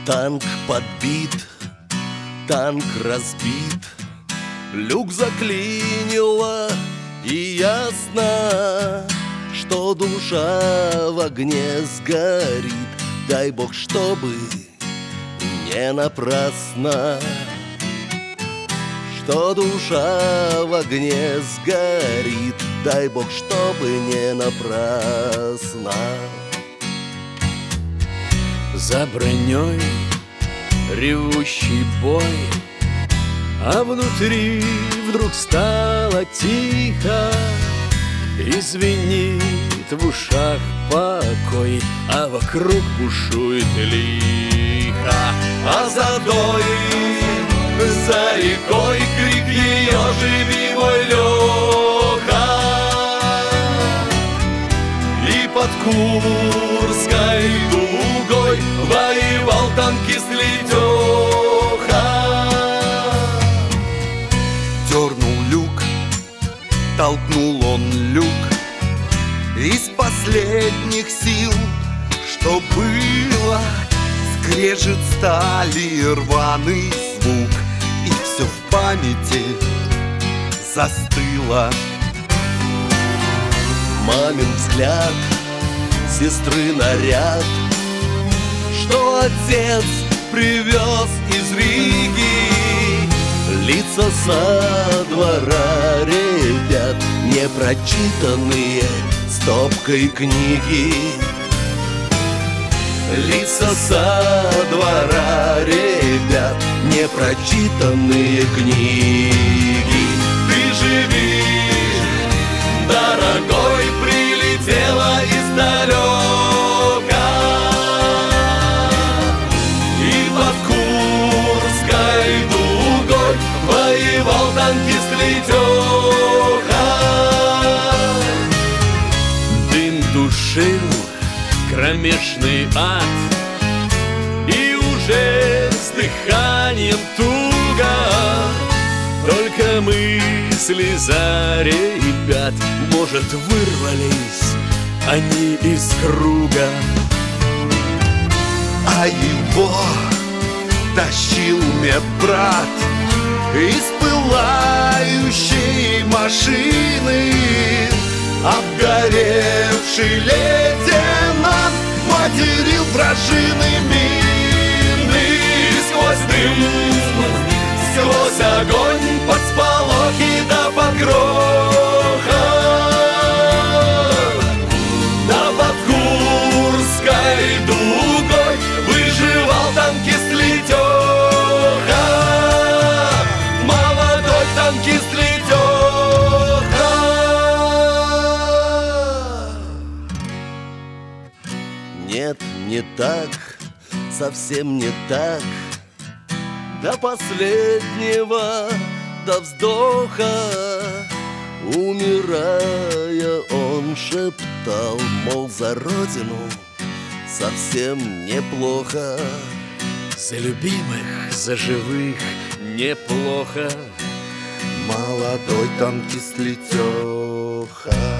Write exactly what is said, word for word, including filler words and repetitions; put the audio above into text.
Танк подбит, танк разбит, люк заклинило, и ясно, что душа в огне сгорит. Дай Бог, чтобы не напрасно, что душа в огне сгорит. Дай Бог, чтобы не напрасно. За броней ревущий бой, а внутри вдруг стало тихо, и звенит в ушах покой, а вокруг бушует лихо. А за той, за рекой крик ее: живи, мой Леха! И под Курской дугой воевал танкист Летеха. Дернул люк, толкнул он люк из последних сил, что было. Скрежет стали, рваный звук, и все в памяти застыло. Мамин взгляд, сестры наряд, что отец привез из Риги. Лица со двора ребят, непрочитанные стопкой книги. Лица со двора ребят, непрочитанные книги. Ты живи, дорогой, прилетела издалека, и под Курской дугой воевал танкист Летеха. Дым душил кромешный ад, и уже с дыханием туго, только мысли за ребят, может, вырвались они из круга. А его тащил медбрат из пылающей машины. Обгоревший лейтенант материл вражины мины. Сквозь дым, сквозь огонь, под сполохи да под грохот, да под Курской дугой выживал танкист Летеха. Молодой танкист Летеха. Нет, не так, совсем не так. До последнего, до вздоха, умирая, он шептал, мол, за родину совсем неплохо. За любимых, за живых неплохо. Молодой танкист Летеха.